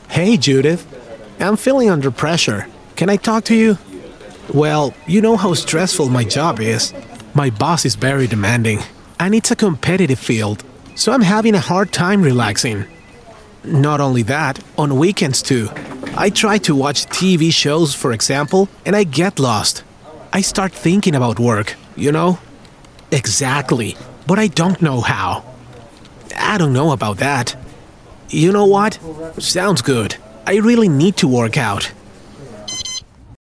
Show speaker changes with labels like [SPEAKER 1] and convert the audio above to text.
[SPEAKER 1] Hey, Judith. I'm feeling under pressure. Can I talk to you? Well, you know how stressful my job is. My boss is very demanding, and it's a competitive field, so I'm having a hard time relaxing. Not only that, on weekends too. I try to watch TV shows, for example, and I get lost. I start thinking about work, you know? Exactly, but I don't know how. I don't know about that. You know what? Sounds good. I really need to work out.